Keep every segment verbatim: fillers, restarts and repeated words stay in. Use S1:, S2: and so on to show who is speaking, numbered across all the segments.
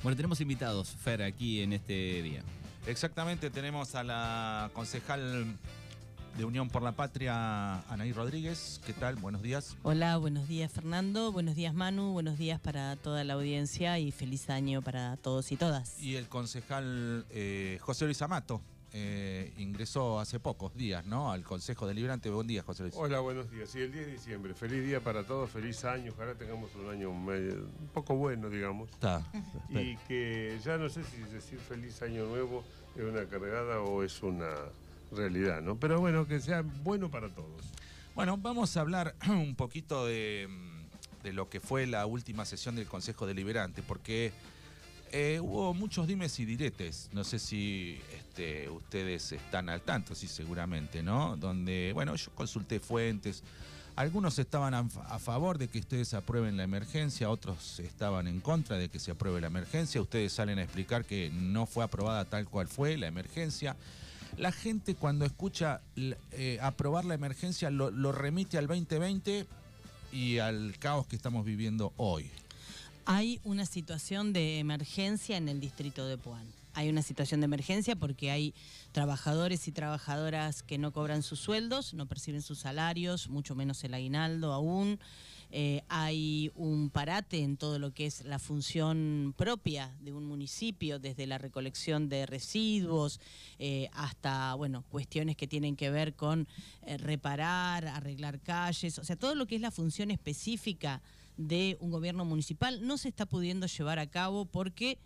S1: Bueno, tenemos invitados, Fer, aquí en este día.
S2: Exactamente, tenemos a la concejal de Unión por la Patria, Anaí Rodríguez. ¿Qué tal? Buenos días.
S3: Hola, buenos días Fernando, buenos días Manu, buenos días para toda la audiencia y feliz año para todos y todas.
S2: Y el concejal eh, José Luis Amato. Eh, ingresó hace pocos días, ¿no?, al Consejo Deliberante. Buen día, José Luis.
S4: Hola, buenos días. Sí, el diez de diciembre. Feliz día para todos, feliz año. Ojalá tengamos un año medio, un poco bueno, digamos.
S2: Está.
S4: Y que ya no sé si decir feliz año nuevo es una cargada o es una realidad, ¿no? Pero bueno, que sea bueno para todos.
S2: Bueno, vamos a hablar un poquito de, de lo que fue la última sesión del Consejo Deliberante, porque Eh, hubo muchos dimes y diretes, no sé si este, ustedes están al tanto, sí, seguramente, ¿no? Donde, bueno, yo consulté fuentes, algunos estaban a, a favor de que ustedes aprueben la emergencia, otros estaban en contra de que se apruebe la emergencia, ustedes salen a explicar que no fue aprobada tal cual fue la emergencia. La gente cuando escucha eh, aprobar la emergencia lo, lo remite al veinte veinte y al caos que estamos viviendo hoy.
S3: Hay una situación de emergencia en el distrito de Puan. Hay una situación de emergencia porque hay trabajadores y trabajadoras que no cobran sus sueldos, no perciben sus salarios, mucho menos el aguinaldo aún. Eh, hay un parate en todo lo que es la función propia de un municipio, desde la recolección de residuos eh, hasta, bueno, cuestiones que tienen que ver con eh, reparar, arreglar calles, o sea, todo lo que es la función específica de un gobierno municipal no se está pudiendo llevar a cabo porque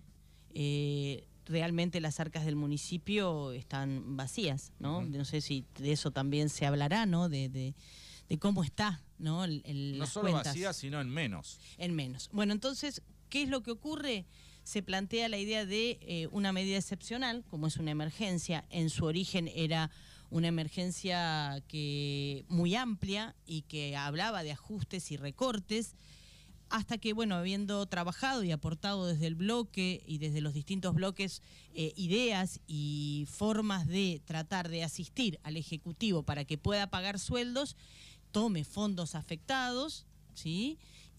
S3: eh, realmente las arcas del municipio están vacías, ¿no? Uh-huh. No sé si de eso también se hablará, ¿no? De, de, de cómo está, ¿no? El, el,
S2: no
S3: las
S2: solo
S3: cuentas.
S2: Vacías, sino en menos.
S3: En menos. Bueno, entonces, ¿qué es lo que ocurre? Se plantea la idea de eh, una medida excepcional, como es una emergencia. En su origen era una emergencia que muy amplia y que hablaba de ajustes y recortes, hasta que, bueno, habiendo trabajado y aportado desde el bloque y desde los distintos bloques eh, ideas y formas de tratar de asistir al Ejecutivo para que pueda pagar sueldos, tome fondos afectados, ¿sí?,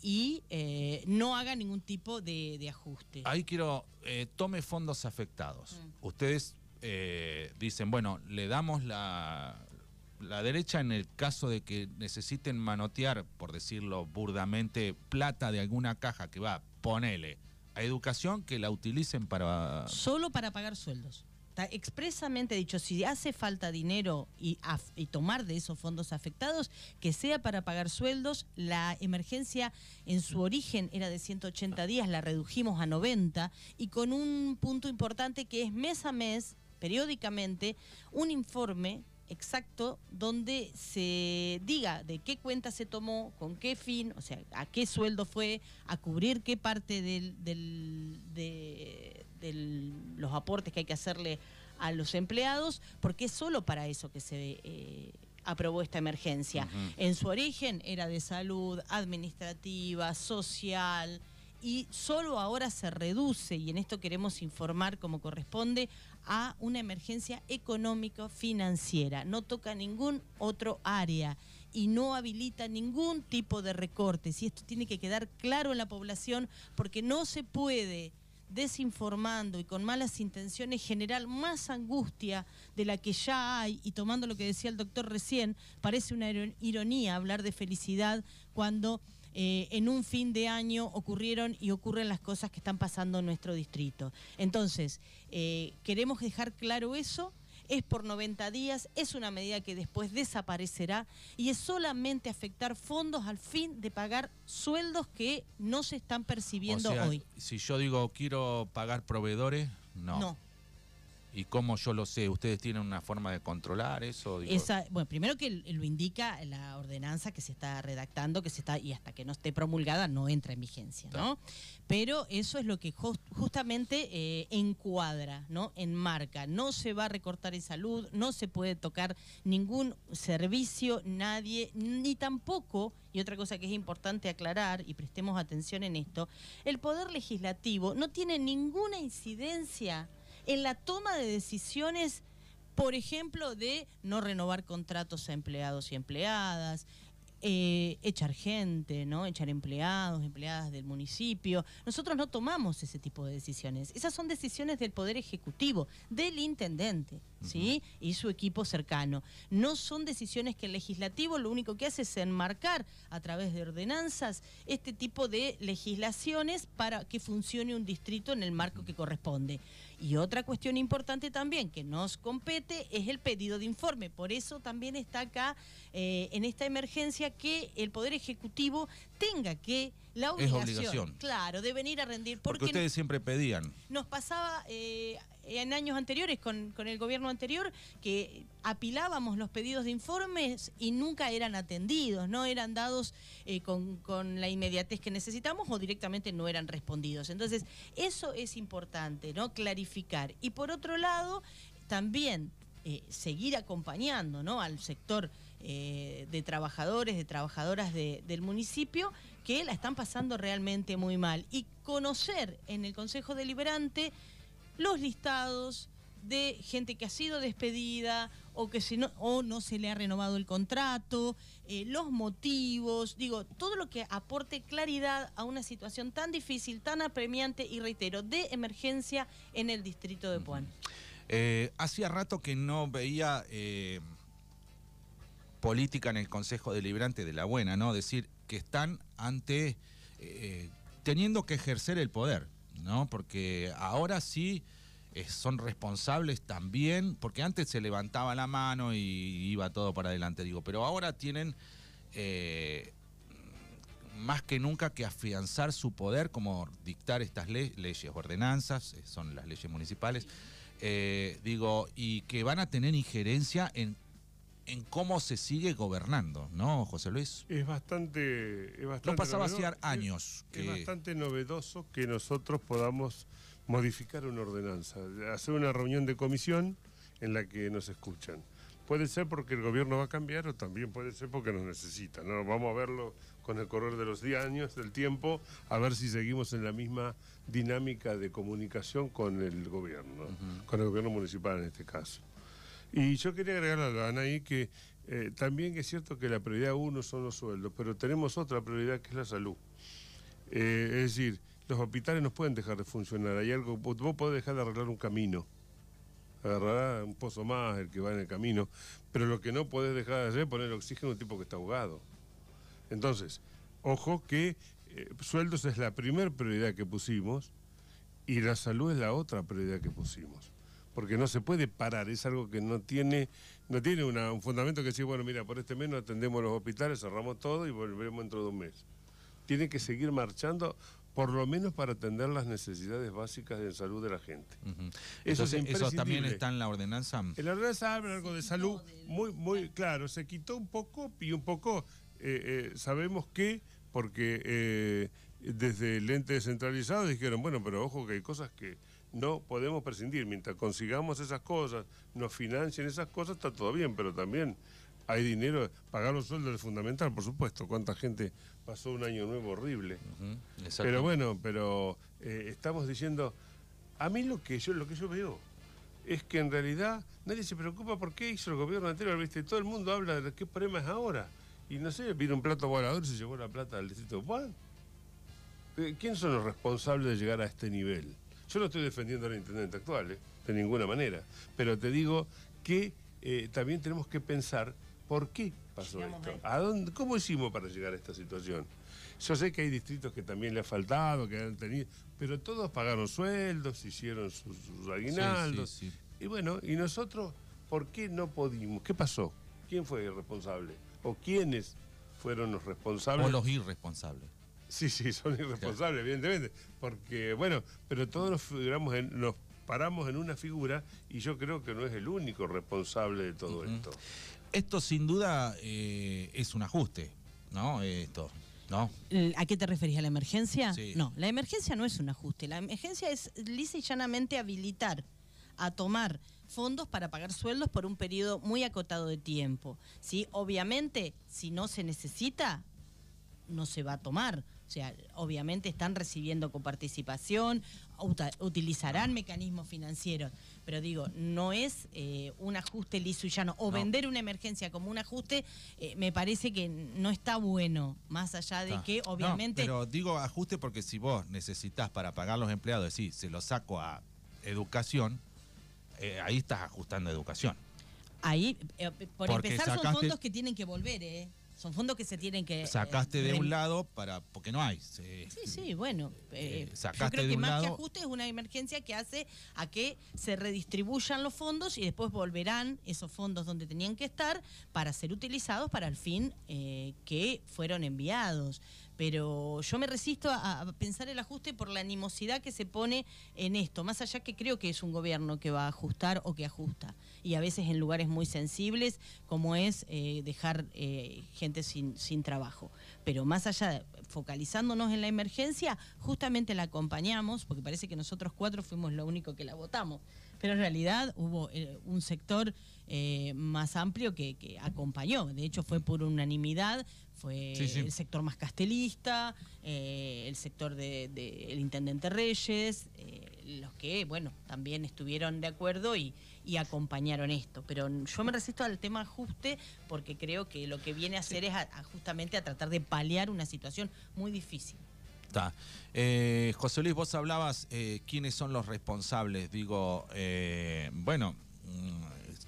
S3: y eh, no haga ningún tipo de, de ajuste.
S2: Ahí quiero, eh, tome fondos afectados. Mm. Ustedes eh, dicen, bueno, le damos la... la derecha en el caso de que necesiten manotear, por decirlo burdamente, plata de alguna caja que va, ponele, a educación, que la utilicen para...
S3: Solo para pagar sueldos. Está expresamente dicho, si hace falta dinero y, y tomar de esos fondos afectados, que sea para pagar sueldos. La emergencia en su origen era de ciento ochenta días, la redujimos a noventa, y con un punto importante que es mes a mes, periódicamente, un informe exacto donde se diga de qué cuenta se tomó, con qué fin, o sea, a qué sueldo fue, a cubrir qué parte del, del, de, de los aportes que hay que hacerle a los empleados, porque es solo para eso que se eh, aprobó esta emergencia. Uh-huh. En su origen era de salud, administrativa, social, y solo ahora se reduce, y en esto queremos informar como corresponde, a una emergencia económico-financiera. No toca ningún otro área y no habilita ningún tipo de recortes. Y esto tiene que quedar claro en la población, porque no se puede, desinformando y con malas intenciones, generar más angustia de la que ya hay. Y tomando lo que decía el doctor recién, parece una ironía hablar de felicidad cuando Eh, en un fin de año ocurrieron y ocurren las cosas que están pasando en nuestro distrito. Entonces, eh, queremos dejar claro eso. Es por noventa días, es una medida que después desaparecerá y es solamente afectar fondos al fin de pagar sueldos que no se están percibiendo, o sea, hoy.
S2: Si yo digo quiero pagar proveedores, no.
S3: No.
S2: ¿Y cómo yo lo sé? ¿Ustedes tienen una forma de controlar eso? Digo...
S3: Esa, bueno, primero que lo indica la ordenanza que se está redactando, que se está, y hasta que no esté promulgada no entra en vigencia, ¿no? Pero eso es lo que just, justamente eh, encuadra, ¿no? Enmarca. No se va a recortar en salud, no se puede tocar ningún servicio, nadie, ni tampoco, y otra cosa que es importante aclarar, y prestemos atención en esto, el Poder Legislativo no tiene ninguna incidencia en la toma de decisiones, por ejemplo, de no renovar contratos a empleados y empleadas, eh, echar gente, ¿no? Echar empleados, empleadas del municipio. Nosotros no tomamos ese tipo de decisiones. Esas son decisiones del Poder Ejecutivo, del intendente, ¿sí? Uh-huh. Y su equipo cercano. No son decisiones que el legislativo lo único que hace es enmarcar a través de ordenanzas este tipo de legislaciones para que funcione un distrito en el marco que corresponde. Y otra cuestión importante también que nos compete es el pedido de informe. Por eso también está acá, eh, en esta emergencia, que el Poder Ejecutivo tenga que la obligación,
S2: es obligación.
S3: Claro, de venir a rendir.
S2: Porque,
S3: porque
S2: ustedes siempre pedían.
S3: Nos pasaba eh, en años anteriores, con, con el gobierno anterior, que apilábamos los pedidos de informes y nunca eran atendidos, no eran dados eh, con, con la inmediatez que necesitamos o directamente no eran respondidos. Entonces, eso es importante, ¿no? Clarificar. Y por otro lado, también eh, seguir acompañando, ¿no? Al sector eh, de trabajadores, de trabajadoras de, del municipio, que la están pasando realmente muy mal. Y conocer en el Consejo Deliberante los listados de gente que ha sido despedida o que si no, o no se le ha renovado el contrato, eh, los motivos, digo, todo lo que aporte claridad a una situación tan difícil, tan apremiante y, reitero, de emergencia en el distrito de Puan.
S2: Eh, hacía rato que no veía eh, política en el Consejo Deliberante de la buena, ¿no? Decir que están ante, eh, teniendo que ejercer el poder, ¿no? Porque ahora sí eh, son responsables también, porque antes se levantaba la mano y iba todo para adelante, digo, pero ahora tienen eh, más que nunca que afianzar su poder, como dictar estas le leyes, ordenanzas, eh, son las leyes municipales, eh, digo, y que van a tener injerencia en en cómo se sigue gobernando, ¿no, José Luis?
S4: Es bastante... Es bastante
S2: no pasaba
S4: novedoso,
S2: hace años.
S4: Es,
S2: que...
S4: es bastante novedoso que nosotros podamos modificar una ordenanza, hacer una reunión de comisión en la que nos escuchan. Puede ser porque el gobierno va a cambiar o también puede ser porque nos necesita, ¿no? Vamos a verlo con el correr de los años, del tiempo, a ver si seguimos en la misma dinámica de comunicación con el gobierno, uh-huh. con el gobierno municipal en este caso. Y yo quería agregar a Anaí que eh, también es cierto que la prioridad uno son los sueldos, pero tenemos otra prioridad que es la salud. Eh, es decir, los hospitales no pueden dejar de funcionar. Hay algo, vos podés dejar de arreglar un camino, agarrará un pozo más el que va en el camino, pero lo que no podés dejar de hacer es poner oxígeno a un tipo que está ahogado. Entonces, ojo que eh, sueldos es la primera prioridad que pusimos y la salud es la otra prioridad que pusimos. Porque no se puede parar, es algo que no tiene, no tiene una, un fundamento que decir, bueno, mira, por este mes no atendemos los hospitales, cerramos todo y volveremos dentro de un mes. Tiene que seguir marchando, por lo menos para atender las necesidades básicas de salud de la gente.
S2: Uh-huh.
S4: Eso,
S2: Entonces, ¿eso también está en la ordenanza?
S4: En la ordenanza habla algo de salud, muy, muy claro, se quitó un poco y un poco eh, eh, sabemos que, porque eh, desde el ente descentralizado dijeron, bueno, pero ojo que hay cosas que no podemos prescindir, mientras consigamos esas cosas, nos financien esas cosas, está todo bien, pero también hay dinero, pagar los sueldos es fundamental, por supuesto, cuánta gente pasó un año nuevo horrible. Uh-huh, pero bueno, pero eh, estamos diciendo, a mí lo que yo lo que yo veo es que en realidad nadie se preocupa por qué hizo el gobierno anterior, ¿viste? Todo el mundo habla de qué problema es ahora, y no sé, vino un plato volador y se llevó la plata del distrito de Puan. ¿Quién son los responsables de llegar a este nivel? Yo no estoy defendiendo al intendente actual, ¿eh? De ninguna manera, pero te digo que eh, también tenemos que pensar por qué pasó Llegamos esto, ¿A dónde, cómo hicimos para llegar a esta situación. Yo sé que hay distritos que también le ha faltado, que han tenido, pero todos pagaron sueldos, hicieron sus, sus aguinaldos, sí, sí, sí. Y bueno, y nosotros, ¿por qué no pudimos? ¿Qué pasó? ¿Quién fue el responsable? ¿O quiénes fueron los responsables?
S2: O los irresponsables.
S4: Sí, sí, son irresponsables, evidentemente, porque, bueno, pero todos nos, figuramos en, nos paramos en una figura y yo creo que no es el único responsable de todo uh-huh. esto.
S2: Esto sin duda eh, es un ajuste, ¿no? Esto, ¿no?
S3: ¿A qué te referís? ¿A la emergencia?
S2: Sí.
S3: No, la emergencia no es un ajuste, la emergencia es lisa y llanamente habilitar a tomar fondos para pagar sueldos por un periodo muy acotado de tiempo, ¿sí? Obviamente, si no se necesita, no se va a tomar. sea, obviamente están recibiendo coparticipación, uta- utilizarán mecanismos financieros, pero digo, no es eh, un ajuste liso y llano, o
S2: No.
S3: vender una emergencia como un ajuste, eh, me parece que no está bueno, más allá de
S2: Está.
S3: que
S2: No,
S3: obviamente...
S2: pero digo ajuste porque si vos necesitas para pagar los empleados, decir, se lo saco a educación, eh, ahí estás ajustando a educación.
S3: Ahí, eh, por
S2: Porque
S3: empezar, son
S2: sacaste-
S3: fondos que tienen que volver, ¿eh? Son fondos que se tienen que...
S2: Sacaste
S3: eh,
S2: de
S3: rem-
S2: un lado para porque no hay. Se-
S3: Sí, sí, bueno. eh,
S2: Eh,
S3: yo
S2: sacaste
S3: creo
S2: de
S3: que
S2: un
S3: más que
S2: lado-
S3: ajuste es una emergencia que hace a que se redistribuyan los fondos y después volverán esos fondos donde tenían que estar para ser utilizados para el fin eh, que fueron enviados. Pero yo me resisto a, a pensar el ajuste por la animosidad que se pone en esto, más allá que creo que es un gobierno que va a ajustar o que ajusta, y a veces en lugares muy sensibles, como es eh, dejar eh, gente sin, sin trabajo. Pero más allá, de, focalizándonos en la emergencia, justamente la acompañamos, porque parece que nosotros cuatro fuimos lo único que la votamos, pero en realidad hubo eh, un sector eh, más amplio que, que acompañó, de hecho fue por unanimidad, fue
S2: Sí, sí.
S3: el sector más castelista, eh, el sector del de, de el intendente Reyes, eh, los que, bueno, también estuvieron de acuerdo y, y acompañaron esto. Pero yo me resisto al tema ajuste porque creo que lo que viene a hacer es a, a justamente a tratar de paliar una situación muy difícil.
S2: Está. Eh, José Luis, vos hablabas eh, quiénes son los responsables. Digo, eh, bueno, mm,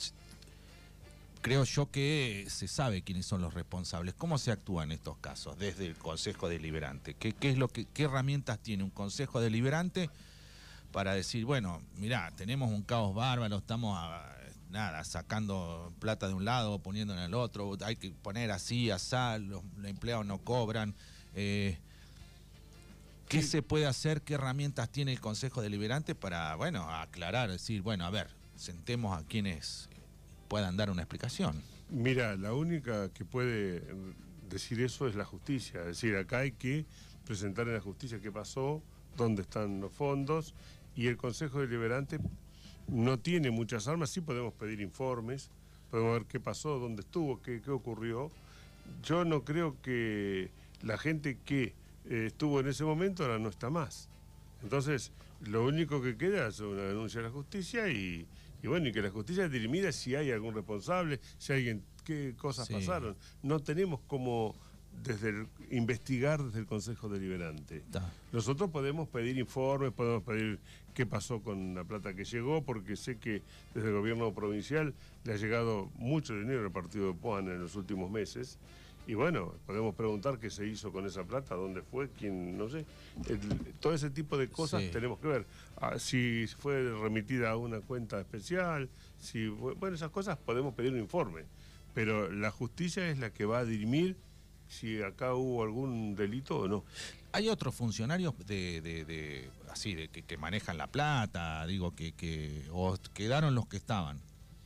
S2: creo yo que se sabe quiénes son los responsables. ¿Cómo se actúa en estos casos desde el Consejo Deliberante? ¿Qué, qué es lo que, qué herramientas tiene un Consejo Deliberante para decir, bueno, mirá, tenemos un caos bárbaro, estamos a, nada, sacando plata de un lado, poniendo en el otro, hay que poner así, asá, los, los empleados no cobran? Eh, ¿Qué se puede hacer? ¿Qué herramientas tiene el Consejo Deliberante para, bueno, aclarar, decir, bueno, a ver, sentemos a quienes puedan dar una explicación?
S4: Mira, la única que puede decir eso es la justicia. Es decir, acá hay que presentar en la justicia qué pasó, dónde están los fondos, y el Consejo Deliberante no tiene muchas armas. Sí podemos pedir informes, podemos ver qué pasó, dónde estuvo, qué, qué ocurrió. Yo no creo que la gente que eh, estuvo en ese momento ahora no está más. Entonces, lo único que queda es una denuncia a la justicia y, y bueno, y que la justicia dirimida si hay algún responsable, si alguien, qué cosas
S2: Sí.
S4: pasaron. No tenemos como desde el, investigar desde el Consejo Deliberante.
S2: Está.
S4: Nosotros podemos pedir informes, podemos pedir qué pasó con la plata que llegó, porque sé que desde el gobierno provincial le ha llegado mucho dinero al partido de Puan en los últimos meses. Y bueno, podemos preguntar qué se hizo con esa plata, dónde fue, quién, no sé. El, todo ese tipo de cosas
S2: Sí.
S4: tenemos que ver. Ah, si fue remitida a una cuenta especial, si bueno, esas cosas podemos pedir un informe. Pero la justicia es la que va a dirimir si acá hubo algún delito o no.
S2: ¿Hay otros funcionarios de, de, de así de que, que manejan la plata, digo que, que o quedaron los que estaban?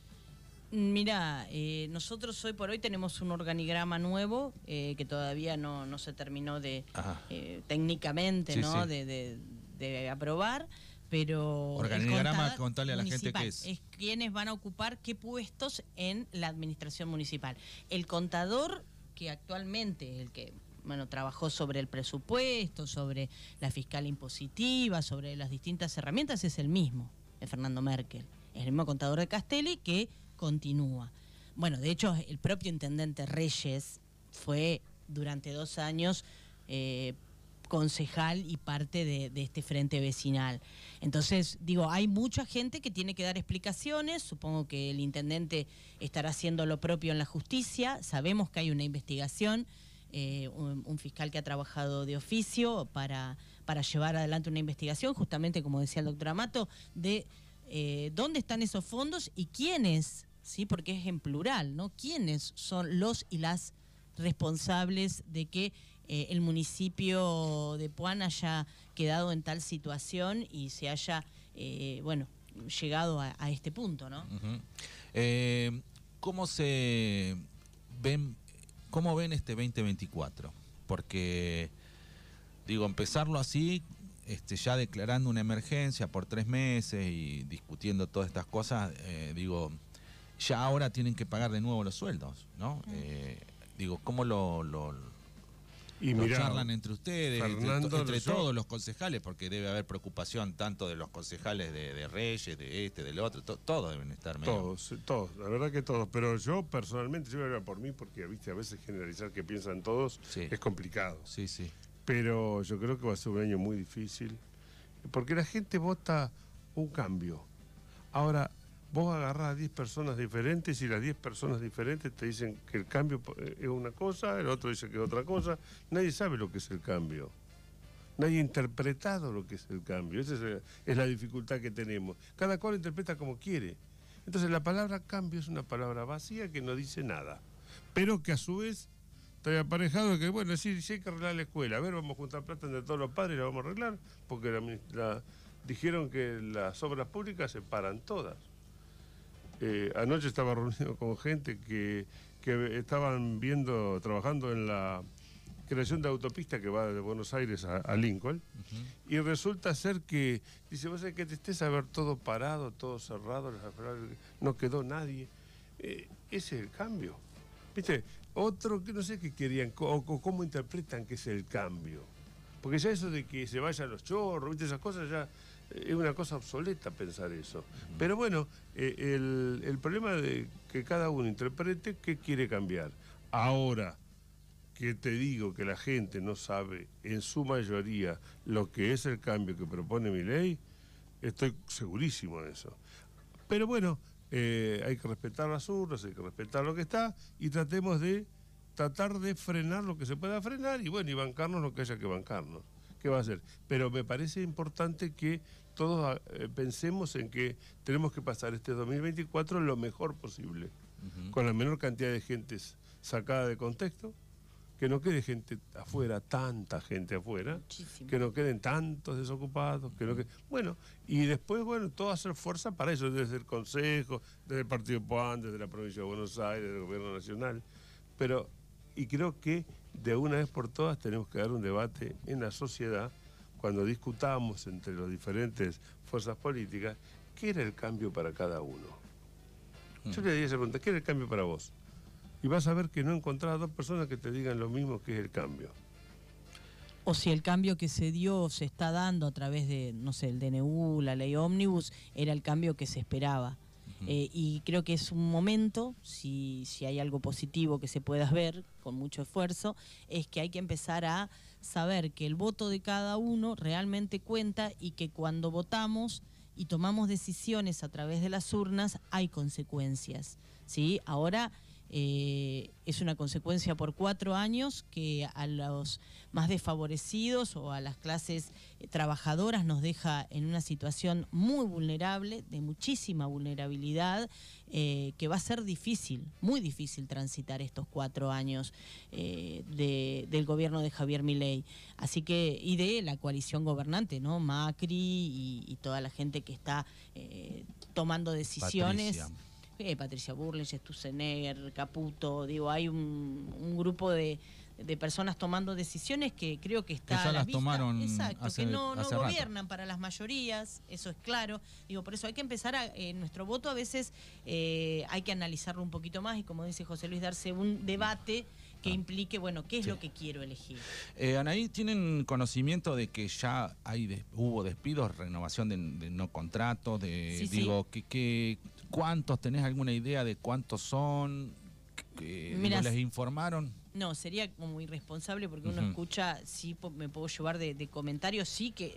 S3: Mira, eh, nosotros hoy por hoy tenemos un organigrama nuevo eh, que todavía no, no se terminó de
S2: Ajá.
S3: eh, técnicamente,
S2: Sí,
S3: ¿no?
S2: sí.
S3: De, de- de aprobar, pero el
S2: Organigrama,
S3: contador
S2: contale a la gente
S3: municipal
S2: qué es.
S3: es quienes van a ocupar qué puestos en la administración municipal. El contador que actualmente el que bueno trabajó sobre el presupuesto, sobre la fiscal impositiva, sobre las distintas herramientas es el mismo, es Fernando Merkel, es el mismo contador de Castelli que continúa. Bueno, de hecho, el propio intendente Reyes fue durante dos años eh, concejal y parte de, de este frente vecinal. Entonces, digo, hay mucha gente que tiene que dar explicaciones, supongo que el intendente estará haciendo lo propio en la justicia, sabemos que hay una investigación, eh, un, un fiscal que ha trabajado de oficio para, para llevar adelante una investigación, justamente como decía el doctor Amato, de eh, dónde están esos fondos y quiénes, ¿sí? Porque es en plural, ¿no? ¿Quiénes son los y las responsables de que eh, el municipio de Puan haya quedado en tal situación y se haya, eh, bueno, llegado a, a este punto, ¿no?
S2: Uh-huh. eh, ¿Cómo se ven, cómo ven este veinte veinticuatro? Porque, digo, empezarlo así, este, ya declarando una emergencia por tres meses y discutiendo todas estas cosas, eh, digo, ya ahora tienen que pagar de nuevo los sueldos, ¿no? Eh, digo, ¿cómo lo, lo,
S4: Y
S2: lo
S4: mirá,
S2: charlan entre ustedes,
S4: Fernando,
S2: entre, entre
S4: yo-
S2: todos los concejales, porque debe haber preocupación tanto de los concejales de, de Reyes, de este, del otro, to- todos deben estar medio.
S4: Todos, todos, la verdad que todos. Pero yo personalmente, yo voy a hablar por mí, porque viste a veces generalizar que piensan todos
S2: Sí.
S4: es complicado.
S2: Sí, sí.
S4: Pero yo creo que va a ser un año muy difícil, porque la gente vota un cambio. Ahora, vos agarrás a diez personas diferentes y las diez personas diferentes te dicen que el cambio es una cosa, el otro dice que es otra cosa. Nadie sabe lo que es el cambio. Nadie ha interpretado lo que es el cambio. Esa es la, es la dificultad que tenemos. Cada cual interpreta como quiere. Entonces la palabra cambio es una palabra vacía que no dice nada, pero que a su vez está aparejado de que, bueno, sí, sí hay que arreglar la escuela. A ver, vamos a juntar plata entre todos los padres y la vamos a arreglar, porque la, la- dijeron que las obras públicas se paran todas. Eh, anoche estaba reunido con gente que, que estaban viendo, trabajando en la creación de autopista que va de Buenos Aires a, a Lincoln, uh-huh. Y resulta ser que, dice, vos sabés que te estés a ver todo parado, todo cerrado, no quedó nadie. Eh, ese es el cambio. ¿Viste? Otro que no sé qué querían, o, o cómo interpretan que es el cambio. Porque ya eso de que se vayan los chorros, ¿viste? Esas cosas ya es una cosa obsoleta pensar eso. Uh-huh. Pero bueno, eh, el, el problema de que cada uno interprete qué quiere cambiar. Ahora que te digo que la gente no sabe en su mayoría lo que es el cambio que propone mi ley, estoy segurísimo de eso. Pero bueno, eh, hay que respetar las urnas, hay que respetar lo que está y tratemos de tratar de frenar lo que se pueda frenar y bueno, y bancarnos lo que haya que bancarnos. ¿Qué va a hacer? Pero me parece importante que todos eh, pensemos en que tenemos que pasar este dos mil veinticuatro lo mejor posible, uh-huh. Con la menor cantidad de gente sacada de contexto, que no quede gente afuera, tanta gente afuera, muchísimo. Que no queden tantos desocupados, que no quede... Bueno, y después, bueno, todo hacer fuerza para eso, desde el Consejo, desde el Partido Puan, desde la Provincia de Buenos Aires, desde el Gobierno Nacional, pero, y creo que de una vez por todas tenemos que dar un debate en la sociedad, cuando discutamos entre las diferentes fuerzas políticas, ¿qué era el cambio para cada uno? Mm. Yo le diría esa pregunta, ¿qué era el cambio para vos? Y vas a ver que no encontrás a dos personas que te digan lo mismo que es el cambio.
S3: O si el cambio que se dio, se está dando a través de, no sé, el D N U, la ley ómnibus, era el cambio que se esperaba. Uh-huh. eh, y creo que es un momento, si, si hay algo positivo que se pueda ver con mucho esfuerzo, es que hay que empezar a saber que el voto de cada uno realmente cuenta y que cuando votamos y tomamos decisiones a través de las urnas hay consecuencias, ¿sí? Ahora... Eh, es una consecuencia por cuatro años que a los más desfavorecidos o a las clases eh, trabajadoras nos deja en una situación muy vulnerable, de muchísima vulnerabilidad, eh, que va a ser difícil, muy difícil transitar estos cuatro años eh, de, del gobierno de Javier Milei. Así que, y de la coalición gobernante, ¿no? Macri y, y toda la gente que está eh, tomando decisiones.
S2: Patricia.
S3: Eh, Patricia Burley, Sturzenegger, Caputo, digo, hay un, un grupo de, de personas tomando decisiones que creo que está
S2: que ya
S3: a la
S2: las
S3: vista.
S2: tomaron
S3: Exacto,
S2: hace,
S3: que no, no
S2: hace
S3: gobiernan
S2: rato.
S3: para las mayorías, eso es claro. Digo, por eso hay que empezar a, eh, nuestro voto a veces eh, hay que analizarlo un poquito más y como dice José Luis, darse un debate que implique, bueno, qué es sí. lo que quiero elegir.
S2: Eh, Anaí, ¿tienen conocimiento de que ya hay de, hubo despidos, renovación de, de no contratos? De,
S3: sí,
S2: digo,
S3: sí.
S2: que, que, ¿cuántos? ¿Tenés alguna idea de cuántos son? Que,
S3: Mirá,
S2: ¿les informaron?
S3: No, sería como irresponsable porque uno uh-huh. escucha, sí me puedo llevar de, de comentarios, sí que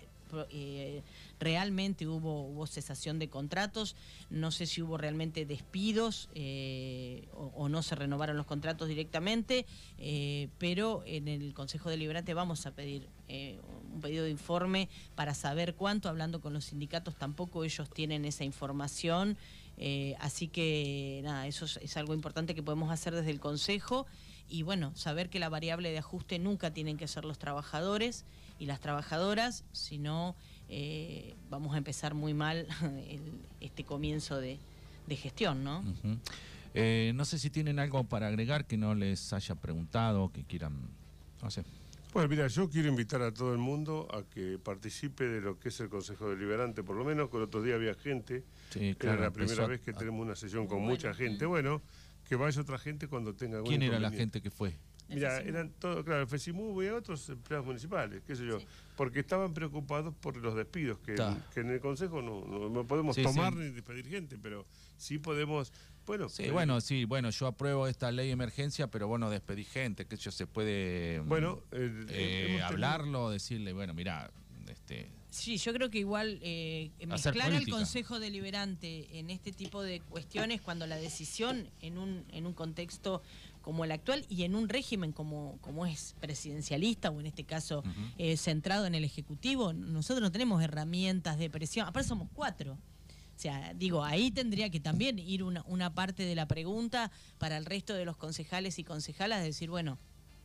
S3: eh, realmente hubo, hubo cesación de contratos, no sé si hubo realmente despidos eh, o, o no se renovaron los contratos directamente, eh, pero en el Consejo Deliberante vamos a pedir eh, un pedido de informe para saber cuánto, hablando con los sindicatos tampoco ellos tienen esa información, eh, así que nada, eso es, es algo importante que podemos hacer desde el Consejo. Y bueno, saber que la variable de ajuste nunca tienen que ser los trabajadores y las trabajadoras, sino eh, vamos a empezar muy mal el, este comienzo de, de gestión, ¿no?
S2: Uh-huh. eh, no sé si tienen algo para agregar que no les haya preguntado, que quieran, no sé.
S4: Bueno, mira, yo quiero invitar a todo el mundo a que participe de lo que es el Consejo Deliberante, por lo menos que el otro día había gente,
S2: sí, claro,
S4: era la primera
S2: a...
S4: vez que tenemos una sesión con
S3: bueno.
S4: mucha gente, bueno, que vaya otra gente cuando tenga alguna
S2: ¿Quién era la gente que fue?
S4: Mira,
S3: FECIMU.
S4: eran todos, claro, FECIMU y otros empleados municipales, qué sé yo,
S3: Sí.
S4: porque estaban preocupados por los despidos, que,
S2: Ta.
S4: que en el Consejo no, no, no podemos
S2: Sí,
S4: tomar
S2: sí.
S4: ni despedir gente, pero sí podemos, bueno...
S2: Sí,
S4: eh,
S2: bueno, sí, bueno, yo apruebo esta ley de emergencia, pero bueno, despedí gente, que eso se puede mm,
S4: Bueno, eh,
S2: eh,
S4: hemos tenido-
S2: hablarlo, decirle, bueno, mira, este,
S3: Sí, yo creo que igual eh,
S2: Hacer
S3: mezclar al
S2: política.
S3: Consejo Deliberante en este tipo de cuestiones cuando la decisión en un, en un contexto como el actual y en un régimen como, como es presidencialista o en este caso
S2: Ujú.
S3: eh, centrado en el Ejecutivo, nosotros no tenemos herramientas de presión, aparte somos cuatro. O sea, digo, ahí tendría que también ir una, una parte de la pregunta para el resto de los concejales y concejalas, de decir, bueno,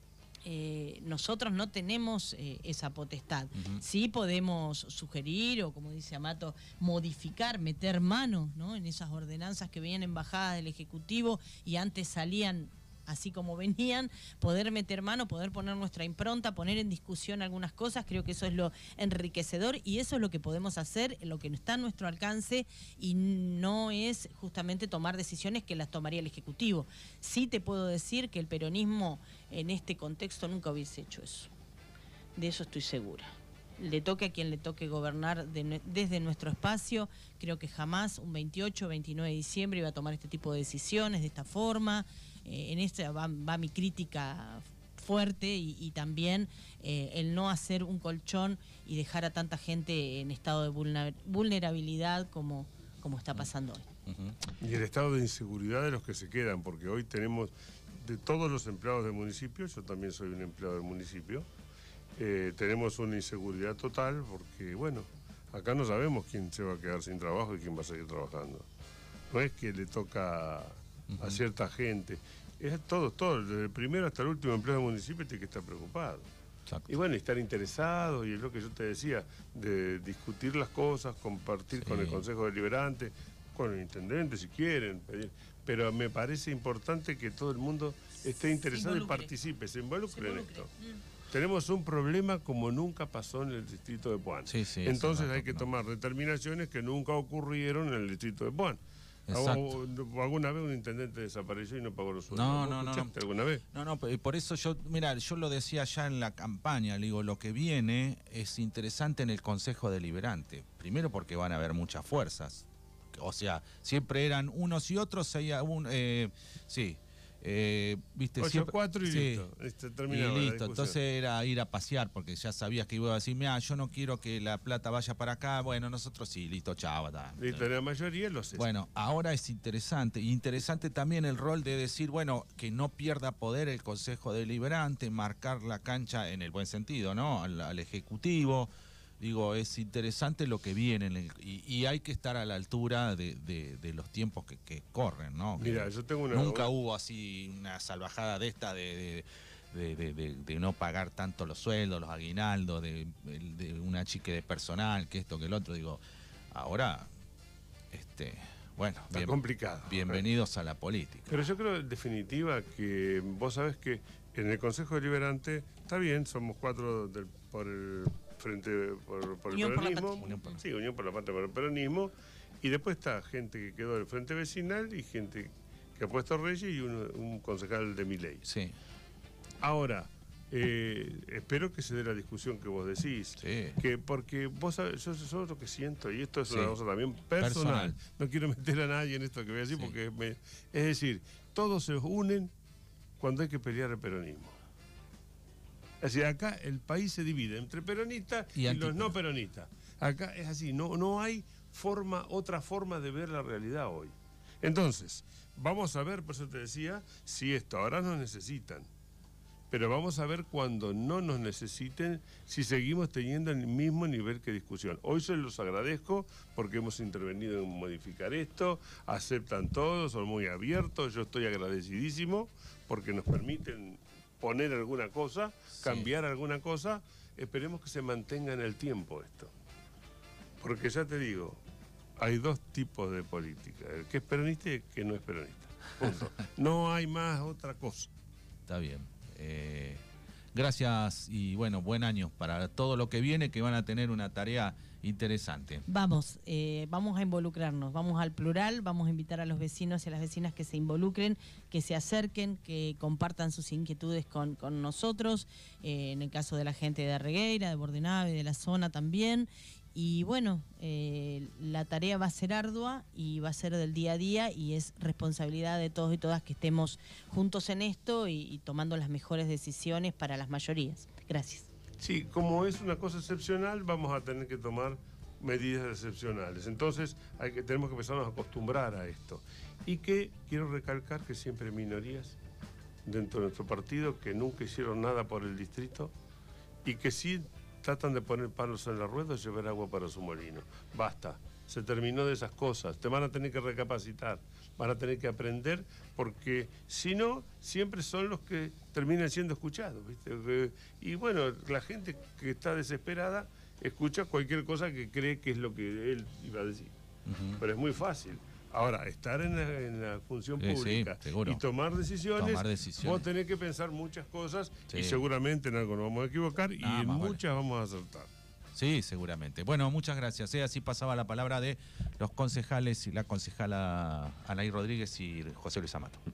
S3: eh, nosotros no tenemos eh, esa potestad.
S2: Ujú.
S3: Sí podemos sugerir o, como dice Amato, modificar, meter mano, ¿no?, en esas ordenanzas que vienen bajadas del Ejecutivo y antes salían así como venían, poder meter mano, poder poner nuestra impronta, poner en discusión algunas cosas. Creo que eso es lo enriquecedor y eso es lo que podemos hacer, lo que está a nuestro alcance, y no es justamente tomar decisiones que las tomaría el Ejecutivo. Sí te puedo decir que el peronismo en este contexto nunca hubiese hecho eso. De eso estoy segura. Le toque a quien le toque gobernar de, desde nuestro espacio, creo que jamás un veintiocho, veintinueve de diciembre iba a tomar este tipo de decisiones de esta forma. Eh, en esta va, va mi crítica fuerte y, y también eh, el no hacer un colchón y dejar a tanta gente en estado de vulner- vulnerabilidad como, como está pasando hoy.
S2: ujú.
S4: Y el estado de inseguridad de los que se quedan, porque hoy tenemos de todos los empleados del municipio, yo también soy un empleado del municipio, eh, tenemos una inseguridad total porque, bueno, acá no sabemos quién se va a quedar sin trabajo y quién va a seguir trabajando. No es que le toca a cierta gente, es todo, todo, desde el primero hasta el último empleado del municipio tiene que estar preocupado.
S2: Exacto.
S4: Y bueno, y estar interesado, y es lo que yo te decía, de discutir las cosas, compartir
S2: Sí.
S4: con el Consejo Deliberante, con el intendente si quieren, pedir, pero me parece importante que todo el mundo esté interesado y
S3: involucre.
S4: participe, se involucre,
S3: Se
S4: en
S3: involucre.
S4: esto.
S3: Mm.
S4: Tenemos un problema como nunca pasó en el distrito de Puan.
S2: Sí, sí, eso
S4: Entonces
S2: no,
S4: hay que
S2: no.
S4: tomar determinaciones que nunca ocurrieron en el distrito de Puan.
S2: Exacto.
S4: O- alguna vez un intendente desapareció y no pagó los sueldos.
S2: No,
S4: ¿Vos
S2: no, no, no.
S4: escuchaste alguna vez?
S2: No, no, p- por eso yo, mira, yo lo decía ya en la campaña, le digo, lo que viene es interesante en el Consejo Deliberante. Primero porque van a haber muchas fuerzas. O sea, siempre eran unos y otros, hay un, eh, sí, eh, viste,
S4: ocho
S2: siempre-
S4: cuatro y
S2: sí.
S4: listo. Este,
S2: Y
S4: terminaba la
S2: listo,
S4: discusión.
S2: entonces era ir a pasear, porque ya sabías que iba a decir, mira, yo no quiero que la plata vaya para acá, bueno, nosotros sí, listo, chao, ta.
S4: Listo, la mayoría lo sé.
S2: Bueno, ahora es interesante, y interesante también el rol de decir, bueno, que no pierda poder el Consejo Deliberante, marcar la cancha en el buen sentido, ¿no? Al, al Ejecutivo. Digo, es interesante lo que viene en el- y, y hay que estar a la altura de, de- de los tiempos que, que corren, ¿no? Que
S4: Mira, yo tengo una...
S2: nunca hubo así una salvajada de esta de, de, de- de- de no pagar tanto los sueldos, los aguinaldos, de, de una chique de personal, que esto, que el otro. Digo, ahora, este, bueno,
S4: Está
S2: bien-
S4: complicado.
S2: bienvenidos a la política.
S4: Pero yo creo, en definitiva, que vos sabés que en el Consejo Deliberante, está bien, somos cuatro del, por el frente, por, por el
S3: Unión por la
S4: peronismo.
S3: Patria.
S2: Unión por la-
S4: Sí, Unión por la Patria, por el peronismo. Y después está gente que quedó del Frente Vecinal y gente que ha puesto Reyes y uno- un concejal de Milei.
S2: Sí,
S4: Ahora, eh, espero que se dé la discusión que vos decís.
S2: sí.
S4: Que porque vos sabés, yo, yo lo que siento, y esto es
S2: Sí.
S4: una cosa también personal,
S2: Personal.
S4: no quiero meter a nadie en esto que voy a decir,
S2: Sí.
S4: porque me- es decir, todos se unen cuando hay que pelear el peronismo. Es decir, acá el país se divide entre peronistas
S2: Y
S4: y, los
S2: antiperonistas.
S4: no peronistas. Acá es así, no, no hay forma, otra forma de ver la realidad hoy. Entonces, vamos a ver, por eso te decía, si esto ahora nos necesitan. Pero vamos a ver cuando no nos necesiten, si seguimos teniendo el mismo nivel que discusión. Hoy se los agradezco porque hemos intervenido en modificar esto, aceptan todos, son muy abiertos, yo estoy agradecidísimo porque nos permiten poner alguna cosa,
S2: Sí.
S4: cambiar alguna cosa. Esperemos que se mantenga en el tiempo esto. Porque ya te digo, hay dos tipos de política, el que es peronista y el que no es peronista. Punto. No hay más otra cosa.
S2: Está bien. Eh, gracias y bueno, buen año para todo lo que viene, que van a tener una tarea Interesante.
S3: Vamos, eh, vamos a involucrarnos, vamos al plural, vamos a invitar a los vecinos y a las vecinas que se involucren, que se acerquen, que compartan sus inquietudes con, con nosotros, eh, en el caso de la gente de Regueira, de Bordenave, de la zona también. Y bueno, eh, la tarea va a ser ardua y va a ser del día a día y es responsabilidad de todos y todas que estemos juntos en esto y, y tomando las mejores decisiones para las mayorías. Gracias.
S4: Sí, como es una cosa excepcional, vamos a tener que tomar medidas excepcionales. Entonces, hay que, tenemos que empezarnos a acostumbrar a esto. Y que quiero recalcar que siempre hay minorías dentro de nuestro partido que nunca hicieron nada por el distrito y que sí tratan de poner palos en la rueda y llevar agua para su molino. Basta, se terminó de esas cosas. Te van a tener que recapacitar, van a tener que aprender, porque si no, siempre son los que terminan siendo escuchados, ¿viste? Y bueno, la gente que está desesperada escucha cualquier cosa que cree que es lo que él iba a decir. Uh-huh. Pero es muy fácil. Ahora, estar en la, en la función
S2: sí,
S4: pública
S2: sí,
S4: y tomar decisiones,
S2: tomar decisiones,
S4: vos tenés que pensar muchas cosas
S2: sí.
S4: y seguramente en algo nos vamos a equivocar y
S2: ah,
S4: en muchas
S2: vale.
S4: vamos a acertar.
S2: Sí, seguramente. Bueno, muchas gracias. ¿eh? Así pasaba la palabra de los concejales y la concejala Anaí Rodríguez y José Luis Amato.